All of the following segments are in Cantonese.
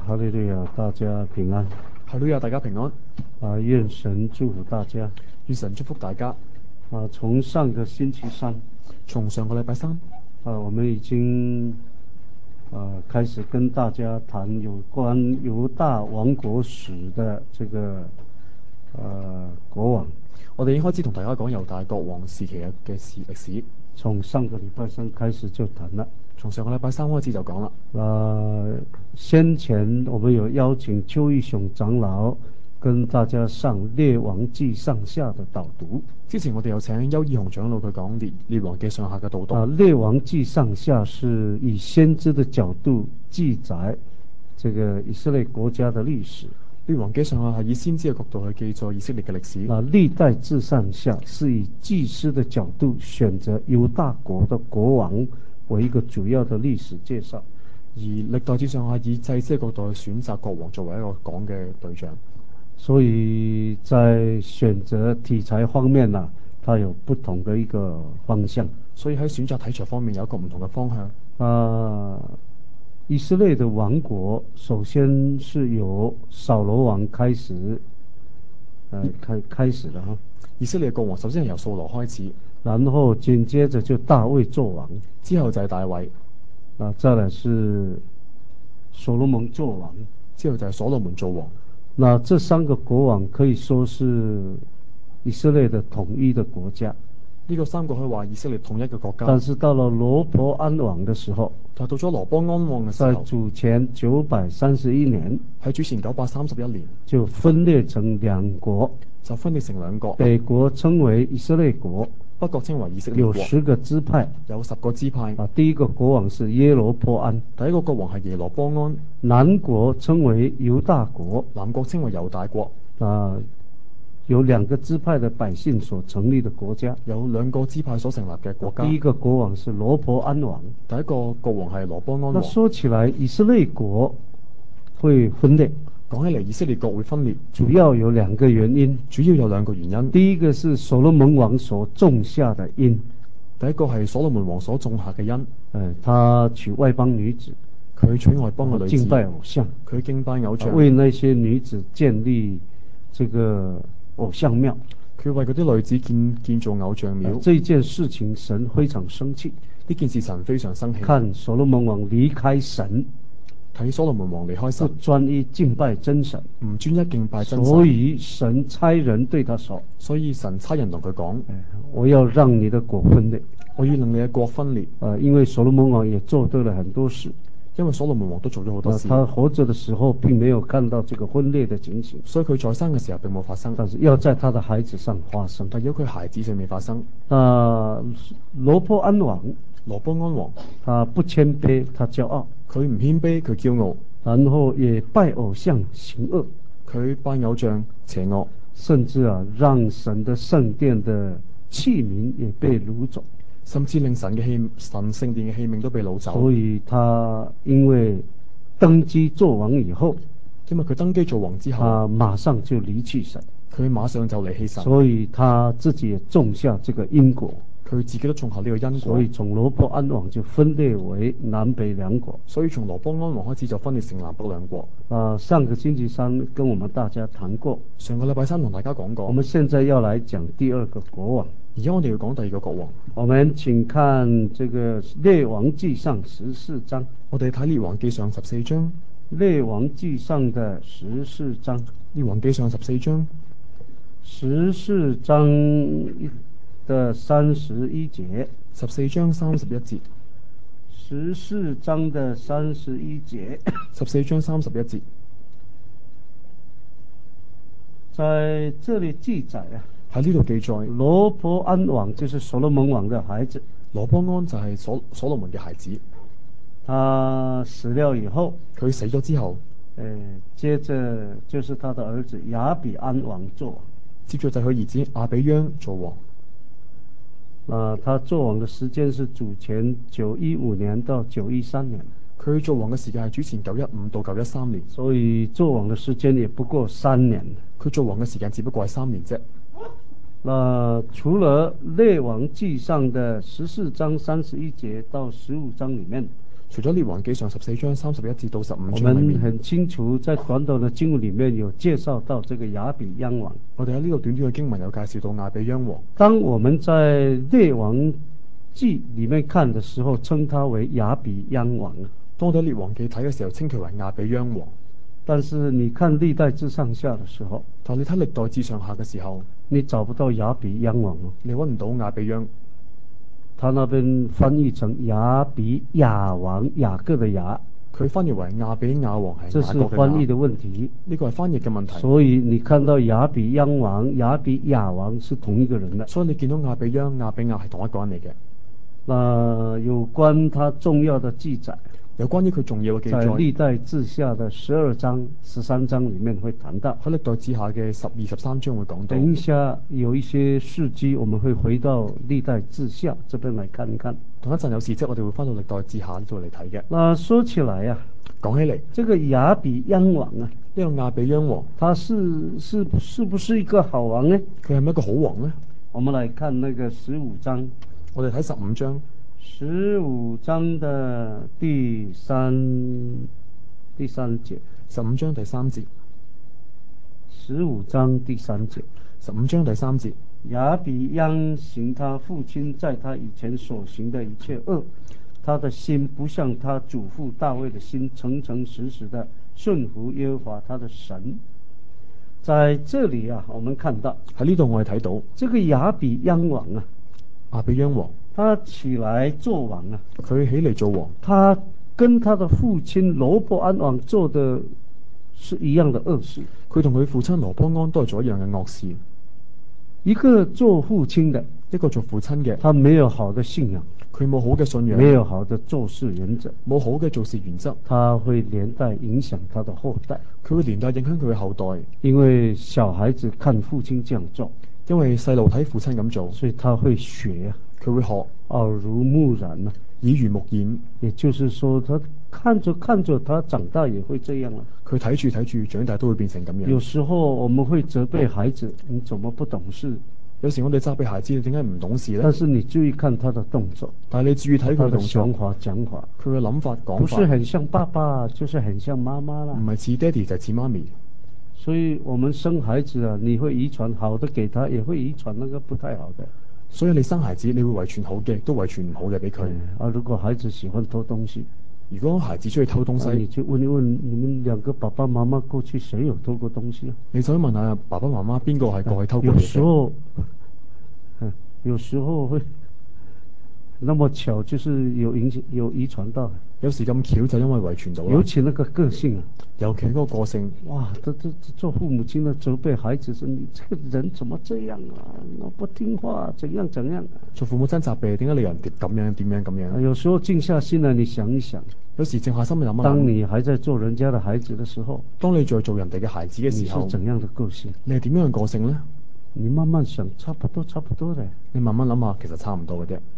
哈利路亚，大家平安。 哈利路亞，大家平安。 願神祝福大家。 願神祝福大家。 從上個星期三， 從上個禮拜三， 我們已經開始跟大家談有關猶大王國史的這個國王。 我哋已經開始同大家講猶大國王時期嘅歷史。 從上個禮拜三開始就談了。 從上個禮拜三開始就講啦。 先前我們有邀請邱義雄長老跟大家上《列王記》上下的導讀。 之前我哋有請邱義雄長老佢講列王記上下嘅導讀。 《列王記》上下是以先知的角度記載這個以色列國家的歷史。 列王記上下係以先知嘅角度去記載以色列嘅歷史。 歷代志上下是以祭司的角度選擇猶大國的國王為一個主要的歷史介紹。 而歷代志上下以祭司嘅角度去選擇國王作為一個講嘅對象。 所以在選擇題材方面呢，它有不同的一個方向。 所以喺選擇題材方面有一個唔同嘅方向。 以色列的王國首先是由掃羅王開始，開始的哈。 以色列國王首先係由掃羅開始， 然後緊接着就大衛做王， 之後就係大衛， 再來是所羅門做王， 之後就係所羅門做王。 那這三個國王可以說是以色列的統一的國家。 呢個三個可以話以色列統一嘅國家。 但是到了羅波安王的時候， 但到咗羅波安王嘅時候， 在主前931年， 喺主前931年就分裂成兩國， 北國稱為以色列國， 北國稱為以色列國， 有10個支派， 有10個支派。 第一個國王是耶羅波安， 第一個國王係耶羅波安。 南國稱為猶大國， 南國稱為猶大國。 有2個支派的百姓所成立的國家， 有2個支派所成立嘅國家。 第一個國王是羅波安王， 第一個國王係羅波安王。 那說起來，以色列國會分裂。 講起嚟，以色列國會分裂， 主要有2個原因。第一個是所羅門王所種下的因。 第一個係所羅門王所種下嘅因。 他娶外邦女子， 佢娶外邦嘅女子， 敬拜偶像， 佢敬拜偶像， 為那些女子建立這個偶像廟， 佢為嗰啲女子建造偶像廟。 這件事情神非常生氣， 呢件事神非常生氣。 看所羅門王離開神， 睇所羅門王離開神， 不專一敬拜真神， 唔專一敬拜真神。 所以神差人對他說， 所以神差人同佢講， 我要讓你的國分裂， 我要令你嘅國分裂。 因為所羅門王也做對了很多事。 因為所羅門王都做咗好多事， 他活着的時候並沒有看到這個分裂的情形， 所以佢在生嘅時候並冇發生， 但是要在他的孩子上發生， 但要佢孩子上面發生。 羅波安王， 他不謙卑，他驕傲， 佢唔謙卑，佢驕傲， 然後也拜偶像行惡， 佢拜偶像邪惡， 甚至讓神的聖殿的器皿也被擄走， 甚至令神聖殿嘅器皿都被擄走。 所以他因為登基做王以後， 因為佢登基做王之後， 他馬上就離棄神， 佢馬上就離棄神， 所以他自己也種下這個因果， 佢自己都種下呢個因果。 所以從羅波安王就分裂為南北2國， 所以從羅波安王開始就分裂成南北2國。 上個星期三跟我們大家談過， 上個禮拜三同大家講過。 我們現在要來講第2個國王。 而家我哋要講第2個國王。 我們請看這個列王記上14章。 我哋睇列王記上14章。 列王記上的14章。 列王記上14章。 14章的31節。 14章31節。 14章的31節。 14章31節。 在這裡記載喺呢度記載， 羅波安王就是所羅門王的孩子。 羅波安就係所羅門嘅孩子。 他死了以後， 佢死咗之後， 接着就是他的兒子亞比安王做王。 接着就係佢兒子亞比央做王。 他做王的時間是主前915年到913年。 佢做王嘅時間係主前915到913年， 所以做王的時間也不過3年。 佢做王嘅時間只不過係3年啫。 除了列王記上的14章31節到15章裡面， 除咗列王記上14章31至到15 我章裏面， 們很清楚在短短的經文裡面有介紹到這個亞比央王。 我哋喺呢個短短嘅經文有介紹到亞比央王。 當我們在列王記裡面看的時候，稱他為亞比央王。 當我哋喺列王記睇嘅時候，稱佢為亞比央王。 但是你看歷代志上下的時候， 但你睇歷代志上下嘅時候， 你找不到亞比央王， 你揾唔到亞比央。 他那邊翻譯成亞比雅王，雅各的雅， 佢翻譯為亞比雅王係這是翻譯的問題。 呢個係翻譯嘅問題。 所以你看到亞比央王、亞比雅王是同一個人的。 所以你見到亞比央、亞比雅係同一個人嚟嘅。 有關他重要的記載， 有關於佢重要嘅記載， 在歷代志下的12章、13章裡面會談到。 喺歷代志下嘅12、13章會講到。 等一下有一些事蹟，我們會回到歷代志下這邊來看一看。 同一陣有事蹟，我哋會翻到歷代志下呢度嚟睇嘅。 那說起來呀， 講起嚟， 這個亞比央王啊， 呢個亞比央王， 他是不是一個好王呢？ 佢係咪一個好王呢？ 我們來看那個15章。 我哋睇15章 ，15章的第三節。 15章第3節。 15章第3節。 15章第3節。 亞比央行他父親在他以前所行的一切惡，他的心不像他祖父大衛的心，誠誠實實的順服耶和華他的神。在這裡啊，我們看到喺呢度我哋睇到這個亞比央王啊， 亞比央王， 他起來做王啊， 佢起嚟做王， 他跟他的父親羅波安王做的是一樣的惡事。 佢同佢父親羅波安都係做一樣嘅惡事。 一個做父親的， 一個做父親嘅， 他沒有好的信仰， 佢冇好嘅信仰， 沒有好的做事原則， 冇好嘅做事原則， 他會連帶影響他的後代， 佢會連帶影響佢嘅後代。 因為小孩子看父親這樣做， 因為細路睇父親咁做， 所以他會學啊， 佢會學， 耳濡目染啊， 耳濡目染。 也就是說，他看着看着，他長大也會這樣啊。 佢睇住睇住，長大都會變成咁樣。 有時候我們會責備孩子，你怎麼不懂事？ 有時我哋責備孩子，你點解唔懂事呢？ 但是你注意看他的動作， 但係你注意睇佢嘅想法、 講法， 佢嘅諗法、講法， 不是很像爸爸，就是很像媽媽啦。 唔係似爹哋就係似媽咪。 所以我們生孩子啊，你會遺傳好的給他，也會遺傳那個不太好的。 所以你生孩子，你會遺傳好嘅，都遺傳唔好嘅俾佢。 如果孩子喜歡偷東西， 如果孩子中意偷東西， 你就問一問你們兩個爸爸媽媽過去誰有偷過東西啊？ 你就問下爸爸媽媽邊個係過去偷過嘢嘅？ 有時候會那麼巧，就是有遺傳到。 有時咁巧就因為遺傳到啦。 尤其那個個性啊， 尤其嗰個個性， 哇！這做父母親的責備孩子說，你這個人怎麼這樣啊？我不聽話，怎樣怎樣？ 做父母親責備，點解你人哋咁樣點樣咁樣？ 有時候靜下心來，你想一想。 有時靜下心嚟諗一諗。 當你還在做人家的孩子的時候， 當你在做人哋嘅孩子嘅時候， 你是怎樣的個性？ 你係點樣嘅個性呢？ 你慢慢想，差不多的。你慢慢諗下，其實差唔多嘅啫。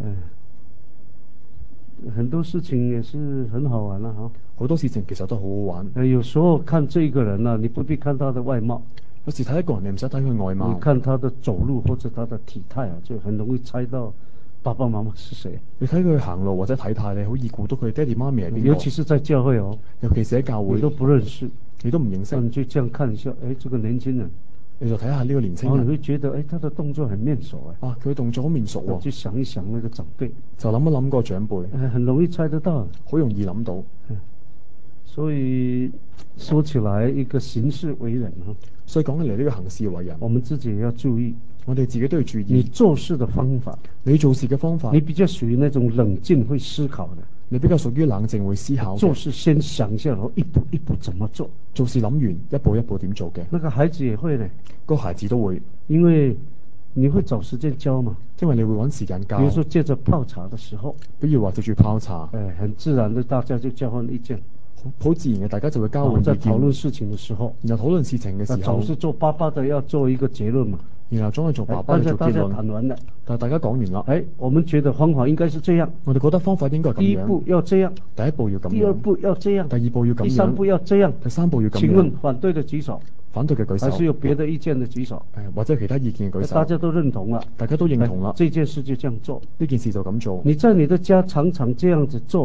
很多事情也是很好玩啦，哈。 好多事情其實都好好玩。 有時候看這個人啊，你不必看他的外貌。 有時睇一個人，你唔使睇佢外貌。 你看他的走路或者他的體態啊，就很容易猜到爸爸媽媽是誰。 你睇佢行路或者體態，你好易估到佢爹哋媽咪係邊個。 尤其是在教會哦， 尤其是喺教會， 你都不認識， 你都唔認識， 你就這樣看一下，這個年輕人。 你就睇下呢個年輕人， 你會覺得，他的動作很面熟啊。 佢動作好面熟喎。 就想一想那個長輩， 就諗一諗個長輩， 很容易猜得到， 好容易諗到。 所以說起來，一個行事為人啊， 所以講起嚟呢個行事為人， 我們自己也要注意， 我哋自己都要注意。 你做事的方法， 你做事嘅方法， 你比較屬於那種冷靜會思考的。 你比較屬於冷靜會思考嘅， 做事先想一下，然後一步一步怎麼做。 做事諗完一步一步點做嘅。 那個孩子也會呢， 個孩子都會， 因為你會找時間教嘛， 因為你會揾時間教。 比如說借着泡茶的時候， 比如話借住泡茶， 很自然的大家就交換意見， 好自然嘅大家就會交換意見。 在討論事情的時候， 然後討論事情嘅時候， 總是做爸爸的要做一個結論嘛。 然後總係做爸爸嚟做結論。 談完了， 但係大家講完啦， 我們覺得方法應該是這樣， 我哋覺得方法應該係咁樣。 第一步要這樣， 第一步要咁樣， 第二步要這樣， 第二步要咁樣， 第三步要這樣， 第三步要咁樣。 請問反對的舉手， 反對嘅舉手， 還是有別的意見的舉手， 或者其他意見嘅舉手。 大家都認同了， 大家都認同啦， 這件事就這樣做， 呢件事就咁做。 你在你的家常常這樣子做，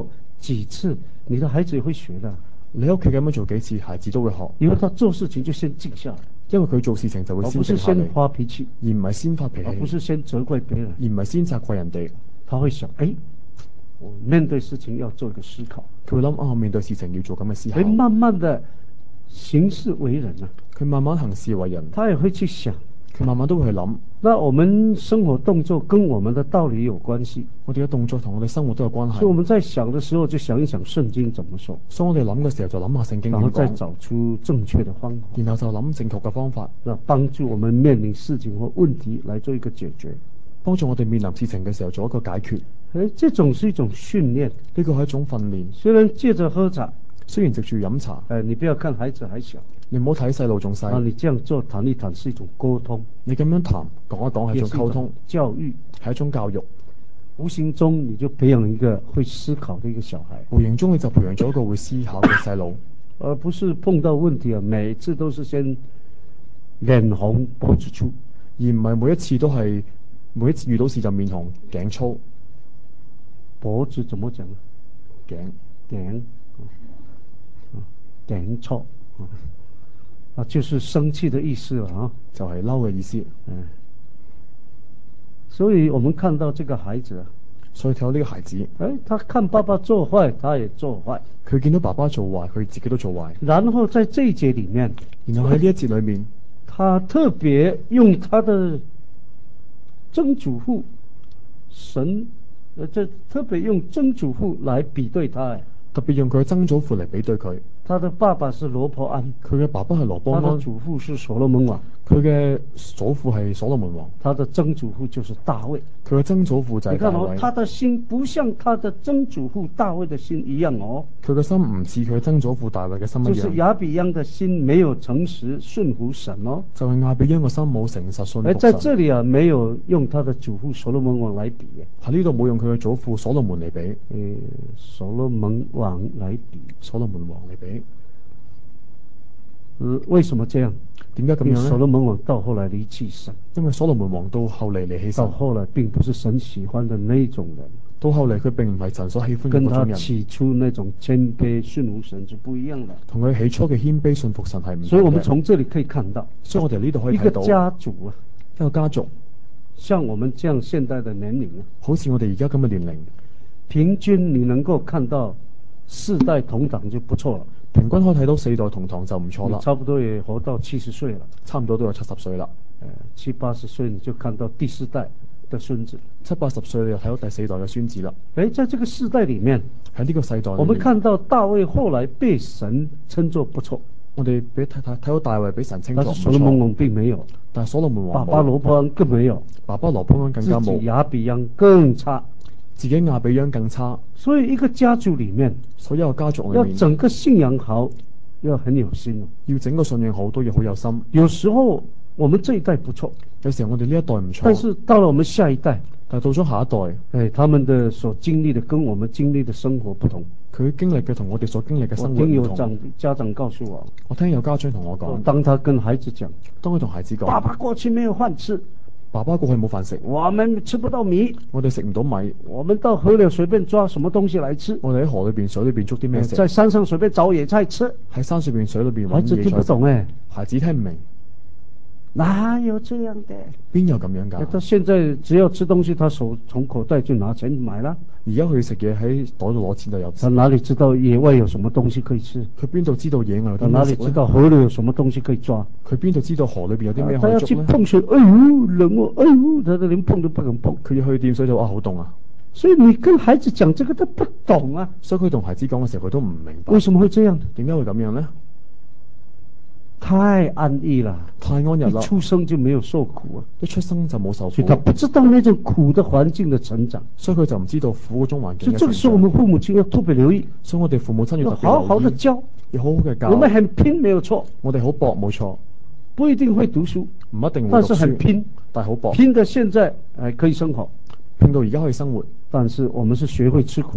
几次，你的孩子也会学的。 你喺屋企咁樣做幾次，孩子都會學， 因為他做事情就先靜下來， 因為佢做事情就會而不是先靜下嚟， 先發脾氣， 而唔係先發脾氣， 而不是先責怪別人， 而唔係先責怪人哋。 他會想，我面對事情要做一個思考。 佢會諗面對事情要做咁嘅思考。 慢慢的行事為人啊， 佢慢慢行事為人， 他也會去想， 佢慢慢都會去諗。 那我們生活動作跟我們的道理有關係， 我哋嘅動作同我哋生活都有關係。 所以我們在想的時候就想一想聖經怎麼說， 所以我哋諗嘅時候就諗下聖經點講， 然後再找出正確的方法， 然後就諗正確嘅方法， 那幫助我們面臨事情或問題來做一個解決， 幫助我哋面臨事情嘅時候做一個解決。 這種是一種訓練， 呢個係一種訓練。 雖然借着喝茶， 雖然藉住飲茶， 你不要看孩子還小， 你唔好睇細路仲細， 你這樣做談一談是一種溝通， 你咁樣談講一講係一種溝通， 教育係一種教育， 無形中你就培養一個會思考的一個小孩， 無形中你就培養咗一個會思考嘅細路， 而不是碰到問題每次都是先臉紅脖子粗， 而唔係每一次都係每一次遇到事就面紅頸粗。 脖子怎麼講？頸粗就是生氣的意思了啊， 就係嬲嘅意思。 所以我們看到這個孩子啊， 所以睇到呢個孩子， 他看爸爸做壞，他也做壞。 佢見到爸爸做壞，佢自己都做壞。 然後在這一節裏面， 然後喺呢一節裏面， 他特別用他的曾祖父神。特別用曾祖父來比對他， 特別用佢嘅曾祖父嚟比對佢。 他的爸爸是羅波安， 佢嘅爸爸係羅波安， 他的祖父是所羅門王， 佢嘅祖父係所羅門王， 他的曾祖父就是大衛， 佢嘅曾祖父就係大衛。 你看他的心不像他的曾祖父大衛的心一樣哦， 佢嘅心唔似佢曾祖父大衛嘅心一樣。 就是亞比央的心沒有誠實順服神哦， 就係亞比央嘅心冇誠實順服神。 在這裏啊，沒有用他的祖父所羅門王來比， 喺呢度冇用佢嘅祖父所羅門嚟比， 所羅門王來比， 所羅門王嚟比。 為什麼這樣？ 點解咁樣呢？ 所羅門王到後來離棄神， 因為所羅門王到後嚟離棄神， 到後來並不是神喜歡的那種人。 到後嚟佢並唔係神所喜歡嘅嗰種人， 跟他起初那種謙卑順服神是不一樣的。 同佢起初嘅謙卑順服神係唔同嘅。 所以我們從這裏可以看到， 所以我哋呢度可以睇到一個家族啊， 一個家族， 像我們這樣現代的年齡啊， 好似我哋而家咁嘅年齡， 平均你能夠看到4代同堂就不錯了。 平均可以睇到4代同堂就唔錯啦。 差不多也活到70歲了， 差唔多都有70歲啦。 70、80歲你就看到第4代的孫子 ，70、80歲你就睇到第4代嘅孫子啦。 在這個世代裏面， 喺呢個世代， 我們看到大衛後來被神稱作不錯。 我哋睇到大衛俾神稱作不錯， 但是所羅門王並沒有， 但係所羅門王爸爸羅波安更沒有， 爸爸羅波安更加冇， 自己亞比央更差， 自己亞比央更差。 所以一個家族裏面， 所以一個家族裏面， 要整個信仰好，要很有心， 要整個信仰好都要好有心。 有時候我們這一代不錯， 有時候我哋呢一代唔錯， 但是到了我們下一代， 但係到咗下一代， 他們的所經歷的跟我們經歷的生活不同。 佢經歷嘅同我哋所經歷嘅生活唔同。 我聽有家長告訴我， 我聽有家長同我講， 當他跟孩子講， 當佢同孩子講， 爸爸過去沒有飯吃， 爸爸過去冇飯食， 我們吃不到米， 我哋食唔到米， 我們到河裏隨便抓什麼東西來吃， 我哋喺河裏邊水裏邊捉啲咩食， 在山上隨便找野菜吃， 喺山上邊水裏邊揾野菜。 孩子聽不懂孩子聽唔明。 哪有這樣的？ 邊有咁樣㗎？ 他現在只要吃東西，他手從口袋就拿錢買了。 而家佢食嘢喺袋度攞錢就有錢。 他哪裏知道野外有什麼東西可以吃？ 佢邊度知道野外有啲咩食？ 他哪裏知道河裏有什麼東西可以抓？ 佢邊度知道河裏邊有啲咩可以捉呢？ 他要去碰水，哎呦冷哦，哎呦，他連碰都不肯碰。 佢要去掂水就好凍啊！ 所以你跟孩子講這個，他不懂啊。 所以佢同孩子講嘅時候，佢都唔明白。 為什麼會這樣？ 點解會咁樣呢？ 太安逸了， 太安逸啦！ 一出生就沒有受苦啊， 一出生就冇受苦， 所以他不知道那種苦的環境的成長， 所以佢就唔知道苦嗰種環境嘅成長。 所以這個時候我們父母親要特別留意， 所以我哋父母親要特別留意， 好好的教， 要好好嘅教。 我們很拼沒有錯， 我哋好搏冇錯， 不一定會讀書， 唔一定會讀書， 但是很拼， 但係好搏， 拼到現在可以生活， 拼到而家可以生活。 但是我們是學會吃苦啊。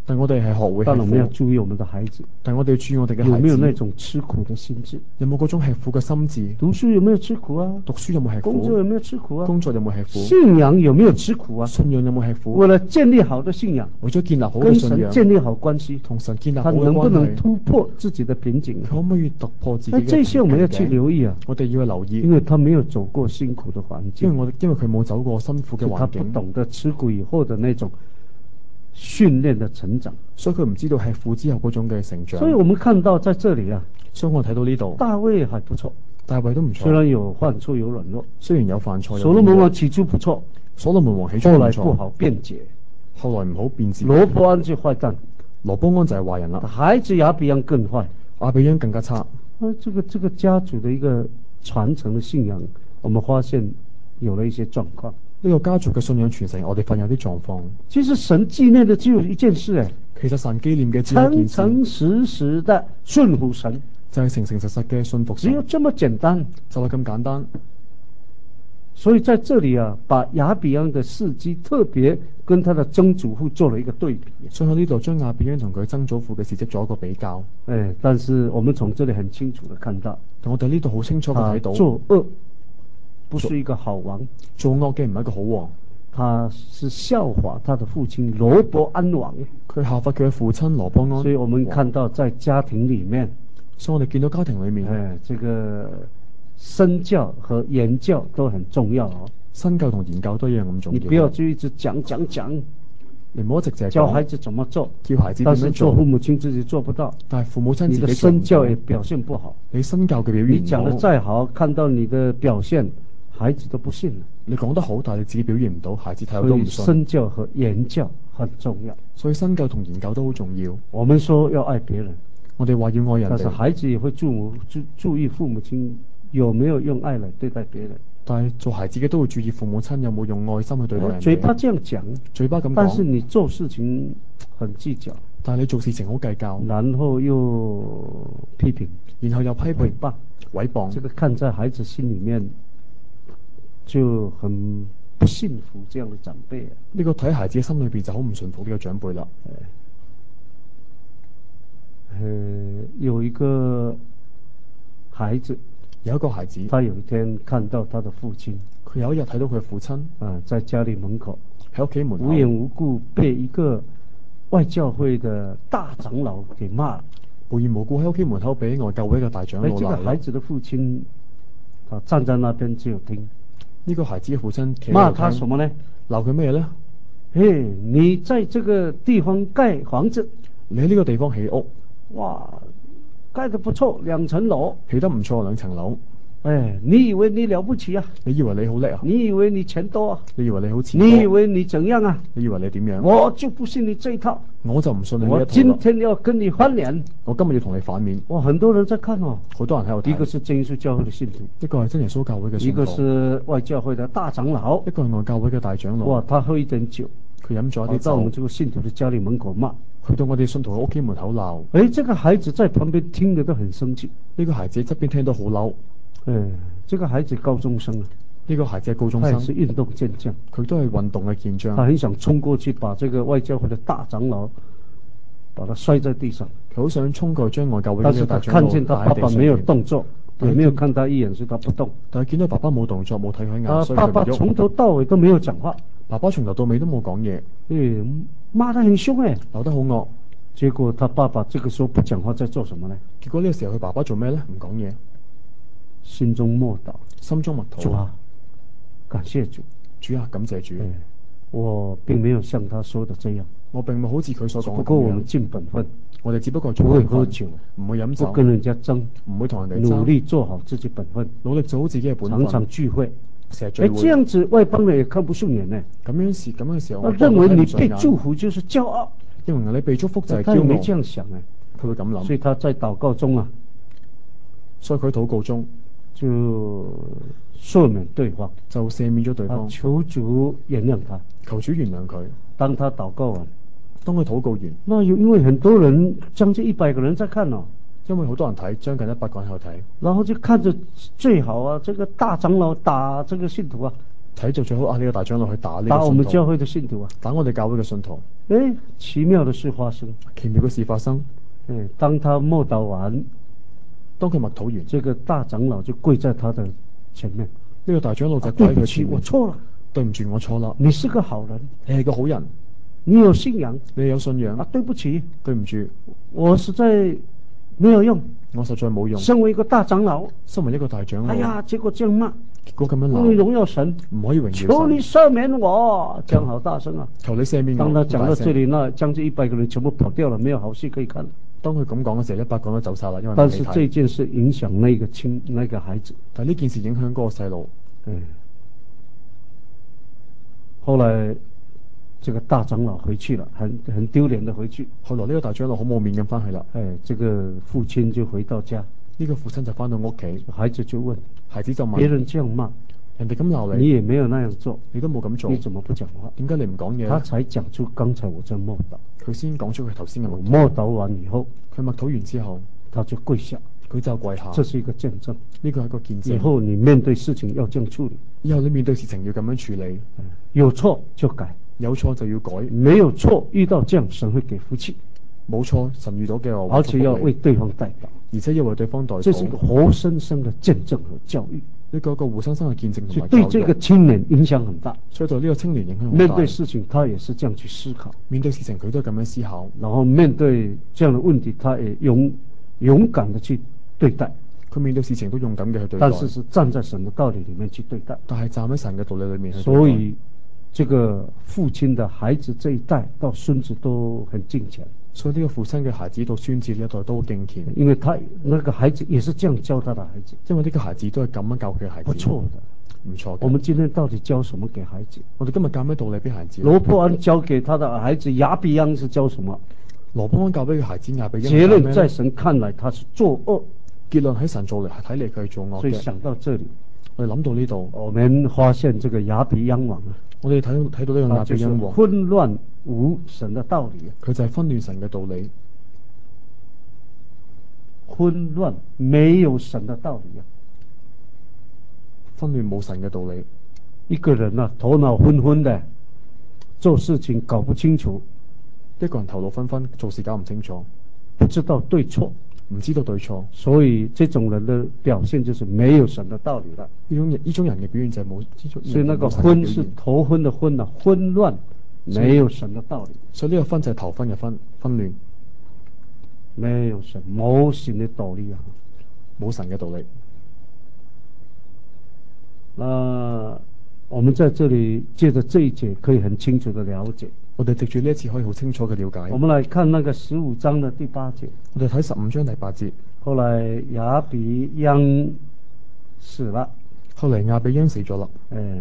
但我哋係學會但我們要吃苦， 注意我們的孩子但我哋要注意我哋嘅孩有沒有那子種吃苦的心智。 有冇嗰種吃苦嘅心智， 讀書有沒有吃苦啊？ 讀書有冇吃苦， 工作有沒有吃苦啊？ 工作有冇吃苦， 信仰有沒有吃苦啊？ 信仰有冇吃苦， 為了建立好的信仰， 為咗建立好嘅跟信仰， 神建立好關係， 同神建立好他嘅能不能關係， 突破自己的瓶頸？ 佢可唔可以突破自己嘅這些我們要去瓶頸， 留意啊， 我哋要去留意， 因為他沒有走過辛苦的環境， 因為佢冇走過辛苦嘅他不環境， 懂得吃苦以後的那種訓練的成長， 所以佢唔知道吃苦之後嗰種嘅成長。 所以我們看到在這裡啊， 所以我睇到呢度， 大衛還不錯， 大衛都唔雖錯， 然有犯錯有軟弱， 雖然有犯錯， 所羅門王起初不錯， 所羅門王起初後唔錯， 來不好辯解， 後來唔好辨字。 羅波安就壞蛋， 羅波安就係壞人啦， 孩子亞比亞更壞。 亞比央更加差。 這個家族的一個傳承的信仰，我們發現有了一些狀況。 呢個家族嘅信仰傳承，我哋發現有啲狀況。 其實神紀念的只有一件事， 其實神紀念嘅只有一件事， 誠誠實實的順服神， 就係誠誠實實嘅信服神， 只有這麼簡單， 就係咁簡單。 所以在這裡啊，把亞比央的事蹟特別跟他的曾祖父做了一個對比。 所以喺呢度將亞比央同佢曾祖父嘅事蹟做一個比較。 但是我們從這裡很清楚的看到， 但我哋呢度好清楚嘅睇到， 作惡不是一個好王， 做惡嘅唔係一個好王， 他是效法他的父親羅伯安王。 佢效法佢嘅父親羅波安。 所以我們看到在家庭裡面， 所以我哋見到家庭裡面， 這個身教和言教都很重要哦。 身教同言教都一樣咁重要。 你不要就一直講， 你唔好直接教孩子怎麼做， 叫孩子點樣做， 但是做父母親自己做不到， 但係父母親自己你的身教也表現不好， 你身教嘅表現唔好， 你講得再好，看到你的表現，孩子都不信了。 你講得好，但係你自己表現唔到，孩子睇到都所以唔信。 身教和言教很重要， 所以身教同言教都好重要。 我們說要愛別人， 我哋話要愛人哋， 但是孩子也會注意父母親有沒有用愛來對待別人。 但係做孩子嘅都會注意父母親有冇用愛心去對待人哋。 嘴巴這樣講， 嘴巴咁講， 但是你做事情很計較， 但係你做事情好計較， 然後又批評， 然後又批評毀謗，這個看在孩子心裡面就很不幸福，這樣的長輩啊， 呢個睇孩子嘅心裏邊就好唔順服呢個長輩啦。 有一個孩子，他有一天看到他的父親， 佢有一日睇到佢嘅父親在家裡門口， 喺屋企門口無緣無故被一個外教會的大長老給罵了， 無緣無故喺屋企門口俾外教會嘅大長老鬧。 這個孩子的父親站在那邊只有聽。 呢個孩子嘅父親罵他什麼呢？ 鬧佢咩呢？ 你在這個地方蓋房子， 你喺呢個地方起屋， 哇，蓋得不錯，2層樓， 起得唔錯，2層樓。 你以為你了不起啊？ 你以為你好叻啊？ 你以為你錢多啊？ 你以為你好錢多？ 你以為你怎樣啊？ 你以為你點樣？ 我就不信你這一套， 我就唔信你呢一套。 我今天要跟你翻臉， 我今日要同你反面。 哇，很多人在看哦， 好多人喺度睇。 一個是真耶穌教會的信徒， 一個係真耶穌教會嘅信徒， 一個是外教會的大長老， 一個係外教會嘅大長老。 哇，他喝一點酒， 佢飲咗一啲酒， 到我們這個信徒的家裡門口罵， 去到我哋信徒嘅屋企門口鬧。 這個孩子在旁邊聽得都很生氣， 呢個孩子側邊聽到好嬲。 這個孩子高中生啊， 呢個孩子係高中生， 他是運動健將， 佢都係運動嘅健將。 他很想衝過去把這個外教會的大長老把他摔在地上， 佢好想衝過去將外教會嘅大長老打喺地上。 但是他看見他爸爸沒有動作，也沒有看他一眼，所以他不動。 但係見到爸爸冇動作，冇睇佢眼，所以佢唔喐。 爸爸從頭到尾都沒有講話， 爸爸從頭到尾都冇講嘢， 罵得很兇鬧得好惡。 結果他爸爸這個時候不講話，在做什麼呢？ 結果呢個時候佢爸爸做咩呢？唔講嘢， 心中默禱，主啊，感謝主， 主啊，感謝主。 我並沒有像他說的這樣， 我並冇好似佢所講。 不過我們盡本分， 我哋只不過做不會喝酒， 唔會飲酒， 不跟人家爭， 唔會同人哋爭， 努力做好自己本分， 努力做好自己嘅本分， 常常聚會。 成日聚會， 這樣子外邦人也看不順眼呢。 咁樣嘅時候，我認為你被祝福就是驕傲， 認為你被祝福就係驕傲。 他沒這樣想佢會咁諗。 所以他在禱告中啊， 所以佢禱告中就赦免對方， 就赦免咗對方， 求主原諒他， 求主原諒佢。 當他禱告完， 當佢禱告完， 那因為很多人將近100個人在看哦。 因為好多人睇，將近100個人喺度睇， 然後就看着最好啊，這個大長老打這個信徒啊， 睇就最好呢個大長老去打呢個打我們信徒教會的信徒啊！ 打我哋教會嘅信徒。 奇妙的事發生。 奇妙嘅事發生。 當他默禱完， 當佢默禱完， 這個大長老就跪在他的前面。 呢個大長老就跪喺佢前面。 我錯了， 對唔住，我錯啦。 你是個好人， 你係個好人， 你有信仰， 你有信仰。 對不起， 對唔住， 我實在沒有用， 我實在冇用。 身為一個大長老， 身為一個大長老， 結果這樣罵， 結果咁樣鬧， 不能榮耀神， 唔可以榮耀神。 求你赦免我，講好大聲啊！ 求你赦免我。 當他講到這裡，那將近100個人全部跑掉了，沒有好戲可以看。 當佢咁講嘅時候，100個人都走晒啦，因為但是這件事影響那個孩子。 但呢件事影響嗰個細路。 後來這個大長老回去了，很丟臉的回去。 後來呢個大長老好冇面咁翻去啦。 這個父親就回到家， 呢個父親就翻到屋企， 孩子就問， 孩子就問， 別人這樣罵， 人哋咁鬧你， 你也沒有那樣做， 你都冇咁做， 你怎麼不講話？ 點解你唔講嘢？ 他才講出剛才我在默禱， 佢先講出佢頭先嘅默禱完以後， 佢默禱完之後， 他就跪下， 佢就跪下。 這是一個見證， 呢個係一個見證。 以後你面對事情要這樣處理， 以後你面對事情要咁樣處理， 有錯就改， 有錯就要改， 沒有錯遇到這樣神會給福氣， 冇錯神遇到嘅話， 而且要為對方代禱， 而且要為對方代禱， 這是一個活生生的見證和教育。 一個活生生嘅見證同埋對這個青年影響很大， 所以對呢個青年影響很大。 面對事情他也是這樣去思考， 面對事情佢都係咁樣思考， 然後面對這樣的問題他也勇敢的去對待。 佢面對事情都勇敢嘅去對待， 但是站在神的道理裏面去對待。 但係站喺神嘅道理裏面去對待。 所以這個父親的孩子這一代到孫子都很敬虔。 所以呢個父親嘅孩子到孫子呢一代都好敬虔， 因為他那個孩子也是這樣教他的孩子， 因為呢個孩子都係咁樣教佢嘅孩子， 不錯的， 唔錯嘅。 我們今天到底教什麼給孩子？ 我哋今日教咩道理俾孩子？ 羅波安教給他的孩子亞比央是教什麼？ 羅波安教俾佢孩子亞比央， 結論在神看來他是作惡， 結論喺神做嚟睇嚟佢係作惡嘅。 所以想到這裡， 我哋諗到呢度， 我們發現這個亞比央王啊， 我哋睇到呢個亞比央王混亂無神的道理， 佢就係分亂神嘅道理。 混亂沒有神的道理啊， 分亂冇神嘅道理。 一個人啊，頭腦昏昏的，做事情搞不清楚， 一個人頭腦紛紛，做事搞唔清楚， 不知道對錯， 唔知道對錯， 所以這種人的表現就是沒有神的道理了。 呢種人嘅表現就係冇。 所以那個昏是頭昏的昏啊，混亂沒有神的道理。 所以呢個分就係頭分嘅分亂。 沒有神，冇神的道理啊， 冇神嘅道理。 我們在這裡借着這一節可以很清楚的了解。 我哋藉住呢一次可以好清楚嘅了解。 我們來看那個15章的第8節。我哋睇15章第8節。 後來亞比央死了。 後來亞比央死咗啦。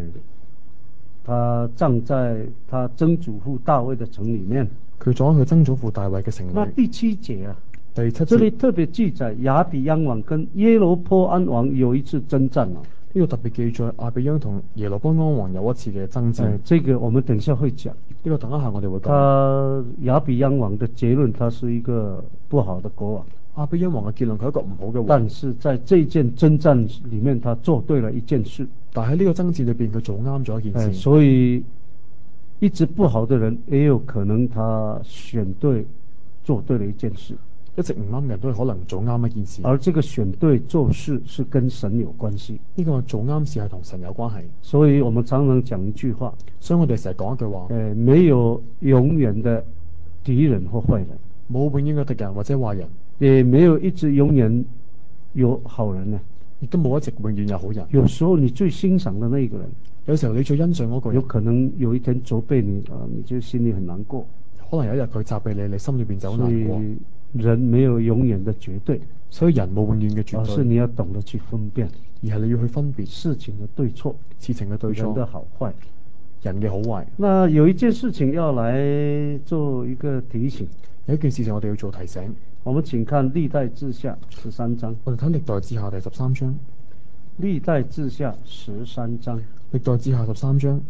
他葬在他曾祖父大衛的城裡面。 佢葬喺佢曾祖父大衛嘅城裡。 那第7節啊， 第7節這裡特別記載亞比央王跟耶羅波安王有一次征戰啊。 呢個特別記載亞比央同耶羅波安王有一次嘅爭戰。 這個我們等一下會講。 呢個等一下我哋會講。 他亞比央王的結論，他是一個不好的國王。 亞比央王嘅結論，佢係一個唔好嘅王。 但是在這件征戰裡面，他做對了一件事。 但喺呢個爭戰裏邊，佢做啱咗一件事。 所以一直不好的人，也有可能他選對，做對了一件事。 一直唔啱嘅人都可能做啱一件事。而這個選對做事是跟神有關係。 呢個做啱事係同神有關係。 所以我們常常講一句話。 所以我哋成日講一句話。 沒有永遠的敵人或壞人。 冇永遠嘅敵人或者壞人。 也沒有一直永遠有好人呢。 亦都冇一直永遠有好人。 有時候你最欣賞的那個人， 有時候你最欣賞嗰個人， 有可能有一天責備你，你就心裡很難過。 可能有一日佢責備你，你心裏邊就好難過。 人沒有永遠的絕對， 所以人冇永遠嘅絕對。 而是你要懂得去分辨， 而係你要去分別事情的對錯， 事情嘅對錯， 人的好壞， 人嘅好壞。 那有一件事情要來做一個提醒， 有一件事情我哋要做提醒。 我們請看歷代志下13章。 我哋睇歷代志下第13章。 歷代志下13章。 歷代志下13章。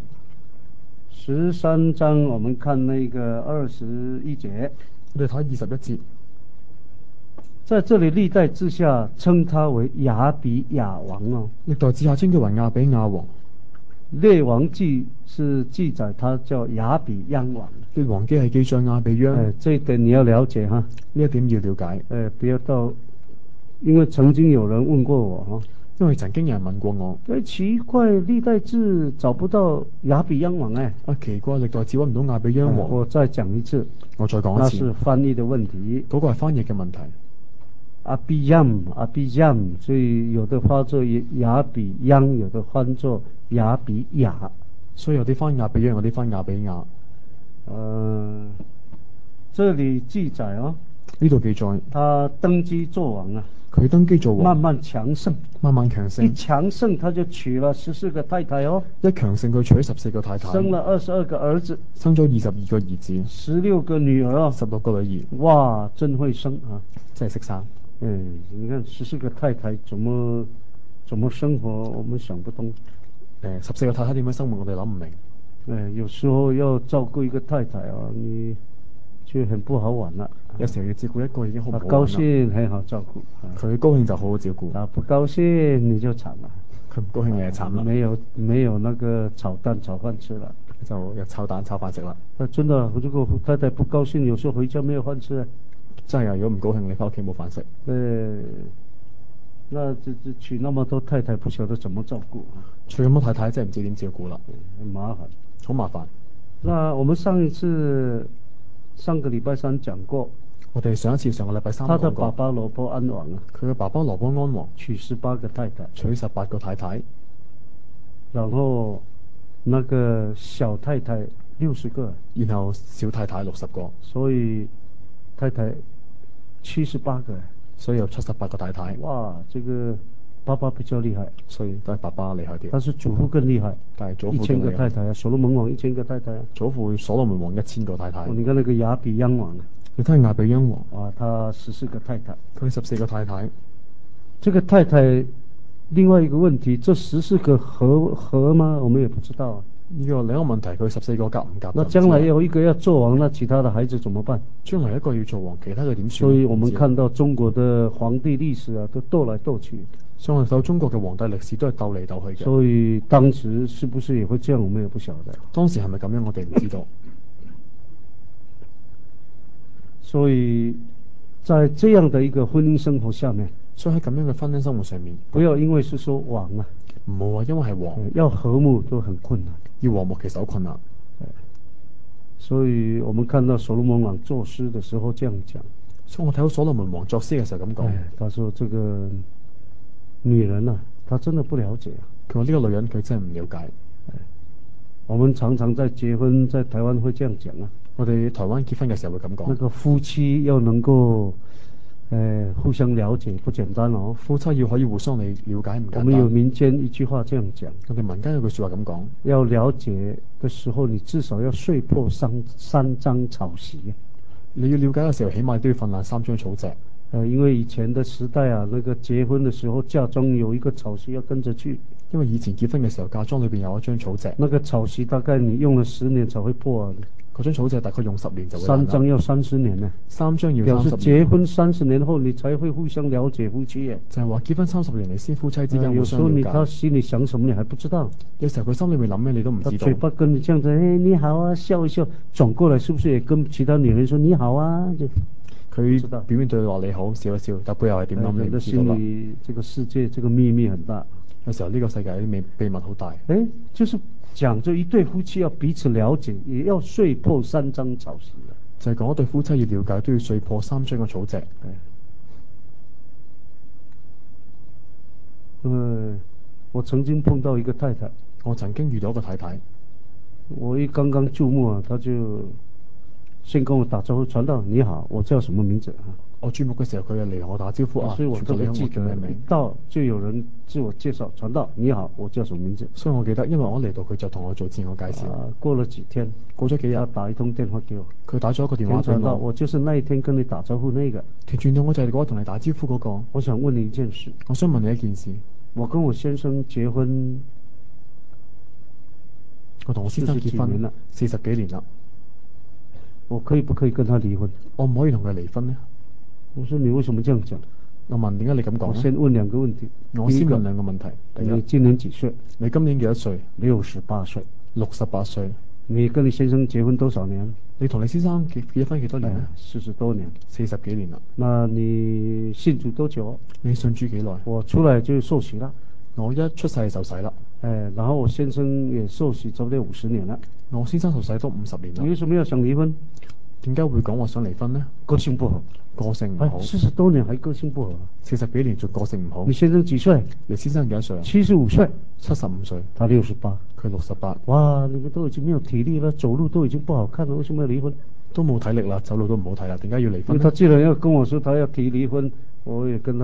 13章，我們看那個21節。 我哋睇21節。 在這裡歷代志下稱他為亞比亞王哦。 歷代志下稱佢為亞比亞王。 列王記是記載他叫亞比央王。 列王記係記載亞比央， 這一點你要了解哈。 呢一點要了解。 不要到，因為曾經有人問過我哈。 因為曾經有人問過我， 奇怪，歷代志找不到亞比央王奇怪，歷代志揾唔到亞比央王。 我再講一次， 我再講一次， 那是翻譯的問題。 嗰個係翻譯嘅問題。 阿比央，所以有的翻作亞比央，有的翻作亞比雅， 所以有啲翻亞比央，有啲翻亞比雅。 這裡記載哦， 呢度記載他登基做王啊。 佢登基做王， 慢慢強盛，一強盛他就娶了14個太太哦。 一強盛佢娶14個太太， 生了22個兒子， 生咗22個兒子 ，16個女兒哦 ，16個女兒。 哇，真會生啊！ 真係識生。 你看14個太太怎麼生活，我們想不通。 14個太太點樣生活，我哋諗唔明。 有時候要照顧一個太太啊，你就很不好玩啦。 有時候要照顧一個已經好唔好玩啦。 高興很好照顧， 佢高興就好好照顧。 不高興你就慘啦。 佢唔高興你就慘啦。 沒有那個炒蛋炒飯吃了， 就有炒蛋炒飯食啦。 真的，如果太太不高興，有時候回家沒有飯吃。 真係啊！如果唔高興，你翻屋企冇飯食。 那娶那麼多太太，不曉得怎麼照顧啊。 娶咁多太太，真係唔知點照顧啦。 很麻煩， 好麻煩。 那我們上個禮拜三講過。 我哋上個禮拜三講過。 他的爸爸羅波安王啊。 佢嘅爸爸羅波安王娶18個太太。 娶18個太太。 然後那個小太太60個。 然後小太太60個。 所以太太78個。 所以有78個太太。 哇，這個爸爸比較厲害。 所以都係爸爸厲害啲。 但是祖父更厲害。 但係祖父更厲害。 1000個太太啊，所羅門王1000個太太啊。 祖父所羅門王1000個太太。 你看那個亞比央王啊。 你睇亞比央王。 啊，他14個太太。 佢14個太太。 這個太太，另外一個問題，這14個合嗎？我們也不知道啊。 呢個另一個問題，佢14個夾唔夾？ 那將來有一個要做王，那其他的孩子怎麼辦？將來一個要做王，其他嘅點算？ 所以我們看到中國的皇帝歷史啊，都鬥來鬥去。 所以我哋睇到中國嘅皇帝歷史都係鬥嚟鬥去嘅。 所以當時是不是也會這樣，我們也不曉得。 當時係咪咁樣，我哋唔知道。 所以在這樣的一個婚姻生活下面， 所以喺咁樣嘅婚姻生活上面， 不要因為是說王啊， 唔好話因為係王， 要和睦都很困難。 要和睦其實好困難。 所以我們看到所羅門王作詩的時候這樣講。 所以我睇到所羅門王作詩嘅時候咁講。 他說這個女人啊，她真的不了解啊。 佢話呢個女人佢真係唔了解。 我們常常在結婚，在台灣會這樣講啊。 我哋台灣結婚嘅時候會咁講。 那個夫妻要能夠互相了解不簡單哦。 夫妻要可以互相了解唔簡單。 我們有民間一句話這樣講。 我哋民間有句說話咁講。 要了解的時候，你至少要睡破三張草席。 你要了解嘅時候，起碼都要瞓爛3張草席。 因為以前的時代啊，那個結婚的時候，嫁妝有一個草席要跟着去。 因為以前結婚嘅時候，嫁妝裏邊有一張草席。 那個草席大概你用了10年才會破啊。 嗰張草席大概用10年就會爛。 3張要30年呢。 3張要30年。 表示結婚30年後，你才會互相了解夫妻。 就係話結婚30年，你先夫妻之間有時候他心裏想什麼，你還不知道。有時候佢心裏面諗咩，你都唔知道。他嘴巴跟你這樣子，你好啊，笑一笑，轉過來是不是也跟其他女人說你好啊？ 佢表面對你話你好，笑一笑，但背後係點諗你唔知道啦。心裏這個世界，這個秘密很大。 有時候呢個世界啲秘密好大。 就是講這一對夫妻要彼此了解，也要睡破3張草席。 就係講一對夫妻要了解，都要睡破3張嘅草席。 我曾經碰到一個太太。 我曾經遇到一個太太。 我一剛剛注目啊，他就先跟我打招呼，傳道你好，我叫什麼名字啊？我注目嘅時候，佢就嚟同我打招呼啊。所以我特別記得，一到就有人自我介紹，傳道你好，我叫什麼名字？所以我記得，因為我嚟到佢就同我做自我介紹。過了幾天，過咗幾日，他打一通電話給我。佢打咗一個電話俾我。我就是那一天跟你打招呼那個。傳到我就係嗰個同你打招呼嗰個。我想問你一件事。我想問你一件事。我跟我先生結婚，我同我先生結婚了40幾年了。我可以不可以跟他離婚？我唔可以同佢離婚呢？我說你為什麼這樣講？ 我問點解你咁講咧？ 我先問兩個問題。 我先問兩個問題。第一， 你今年幾歲？ 你今年幾多歲 68歲。 68歲。 你跟你先生結婚多少年？ 你同你先生結婚幾多年咧 ？40多年。 40幾年啦。 那你信主多久？ 你信主幾耐？ 我出來就受洗了。 我一出世就洗啦。 然後我先生也受洗差不多50年了。 我先生受洗都50年啦。 你為什麼要想離婚？ 點解會講話想離婚呢？ 個性不合。 個性唔好。 40多年還個性不合。 40幾年仲個性唔好。 你先生幾歲？ 你先生幾多歲 ？75歲。 75歲。 他68。 佢68。 哇，你們都已經沒有體力了，走路都已經不好看了，為什麼要離婚？ 都冇體力啦，走路都唔好睇啦，點解要離婚？ 他既然要跟我說他要提離婚，我也跟他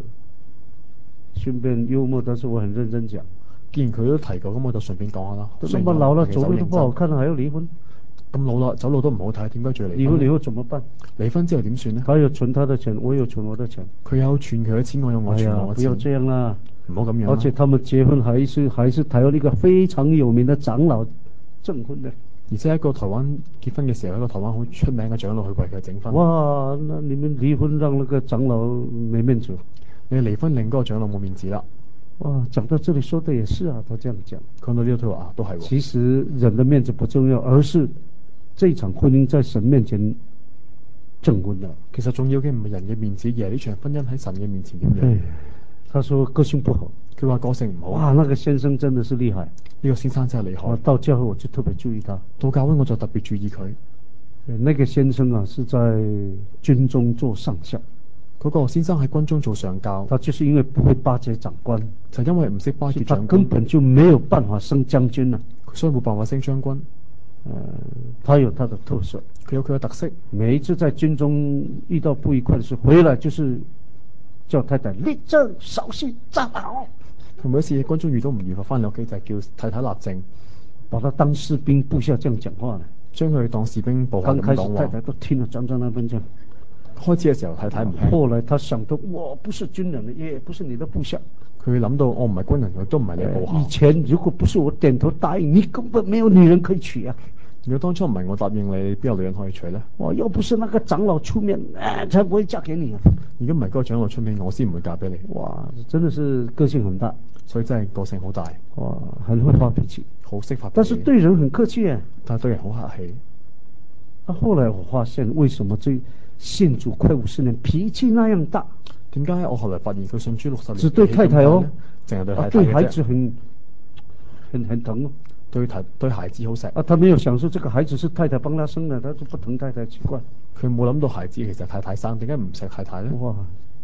順便幽默，但是我很認真講。 既然佢都提過，咁我就順便講下啦。 都那麼老了，走路都不好看了，還要離婚？ 咁老啦，走路都唔好睇，點解仲要離婚？ 離婚以後怎麼辦？ 離婚之後點算呢？ 他有存他的錢，我有存我的錢。 佢有存佢嘅錢，我有我存我嘅錢。 不要這樣啦， 唔好咁樣。 而且他們結婚還是台灣一個非常有名的長老證婚的。 而且一個台灣結婚嘅時候，一個台灣好出名嘅長老去為佢證婚。 哇，那你們離婚讓那個長老沒面子。 你離婚令嗰個長老冇面子啦。 哇，講到這裡說的也是啊，他這樣講。 講到呢度啊，都係。 其實人的面子不重要，而是這場婚姻在神面前證婚的。 其實重要嘅唔係人嘅面子，而係呢場婚姻喺神嘅面前點樣。 他說個性不好。 佢話個性唔好。 哇，那個先生真的是厲害。 呢個先生真係厲害。 我到教會我就特別注意他。 到教會我就特別注意佢。 那個先生啊，是在軍中做上校。 嗰個先生喺軍中做上校。 他就是因為不會巴結長官， 就因為唔識巴結長官， 他根本就沒有辦法升將軍啊。 所以冇辦法升將軍。 他有他的特色， 佢有佢嘅特色。 每一次在軍中遇到不愉快的事，回來就是叫太太立正稍息站好。 佢每一次喺軍中遇到唔愉快，翻嚟屋企就係叫太太立正， 把他當士兵部下這樣講話。 將佢當士兵部下咁講話。 剛開始太太都聽了，站在那邊這樣。 開始嘅時候太太唔聽。 後來他想到我不是軍人，也不是你的部下。 佢諗到我唔係軍人，佢都唔係你部下。 以前如果不是我點頭答應，你根本沒有女人可以娶啊。 如果當初唔係我答應你，邊有女人可以娶呢？ 我要不是那個長老出面，才不會嫁給你啊。 如果唔係嗰個長老出面，我先唔會嫁俾你。 哇，真的是個性很大， 所以真係個性好大。 哇，很會發脾氣， 好識發脾氣。 但是對人很客氣啊。 但係對人好客氣。 後來我發現，為什麼這信主快50年，脾氣那樣大？ 點解我後來發現佢信主60年， 只對太太哦， 淨係對太太， 對孩子很疼哦。 對孩子好錫啊，他沒有想說這個孩子是太太幫他生的，他就不疼太太，奇怪。 佢冇諗到孩子其實太太生，點解唔錫太太呢？ 哇，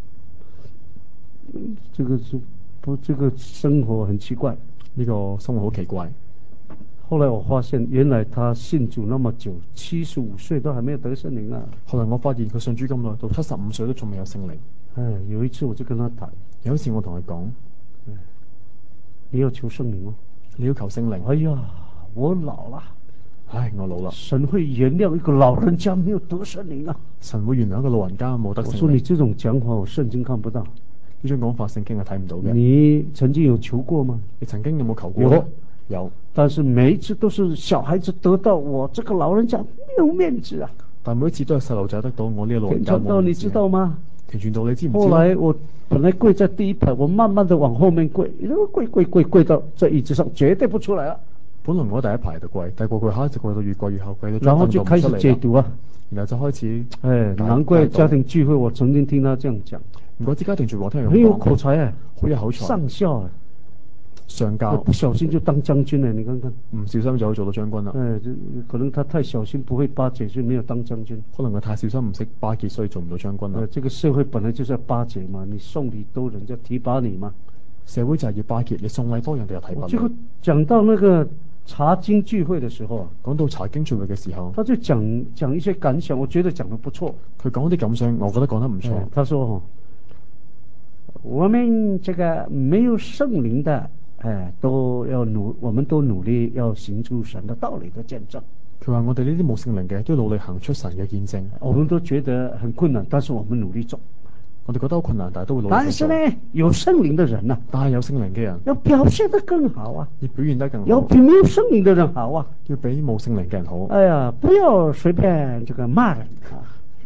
這個生活很奇怪， 呢個生活好奇怪。 後來我發現，原來他信主那麼久，75歲都還沒有得聖靈啊。 後來我發現佢信主咁耐，到75歲都仲未有聖靈。 有一次我就跟他談， 有一次我同佢講， 你要求聖靈哦。 你要求聖靈？ 哎呀，我老了。 我老啦。 神會原諒一個老人家沒有得聖靈啊？ 神會原諒一個老人家冇得聖靈？ 我說你這種講法，我聖經看不到。 呢種講法聖經係睇唔到嘅。 你曾經有求過嗎？ 你曾經有冇求過？有。但是每一次都是小孩子得到，我這個老人家沒有面子啊。 但每一次都係細路仔得到，我呢個老人家冇面子。 你知道嗎？ 田傳道你知唔知？ 後來我本來跪在第一排，我慢慢的往後面跪，跪到這椅子上，絕對不出來了。本來我第一排就跪，但係跪下一直跪到越跪越後，跪到然後就開始解讀啊，然後就開始難怪家庭聚會，我曾經聽他這樣講。唔怪之家庭聚會聽佢講，很有口才啊，好有口才。上校啊，上校，不小心就當將軍了，你看看，唔小心就可以做到將軍啦。可能他太小心，不會巴結，所以沒有當將軍。可能佢太小心，唔識巴結，所以做唔到將軍啦。這個社會本來就是要巴結嘛，你送禮多，人家提拔你嘛。社會就係要巴結，你送禮多，人哋又提拔你。這個講到那個查經聚會的時候啊，講到查經聚會嘅時候，他就講一些感想，我覺得講得不錯。佢講啲感想，我覺得講得唔錯。他說：我們這個沒有聖靈的，我們都努力要行出神的道理的見證。佢話我哋呢啲冇聖靈嘅，都努力行出神嘅見證。我們都覺得很困難，但是我們努力做。我哋覺得好困難，但係都會努力做。但是呢，有聖靈的人啊，但係有聖靈嘅人要表現得更好啊，要表現得更好，要比沒有聖靈的人好啊，要比冇聖靈嘅人好。哎呀，不要隨便這個罵人啊，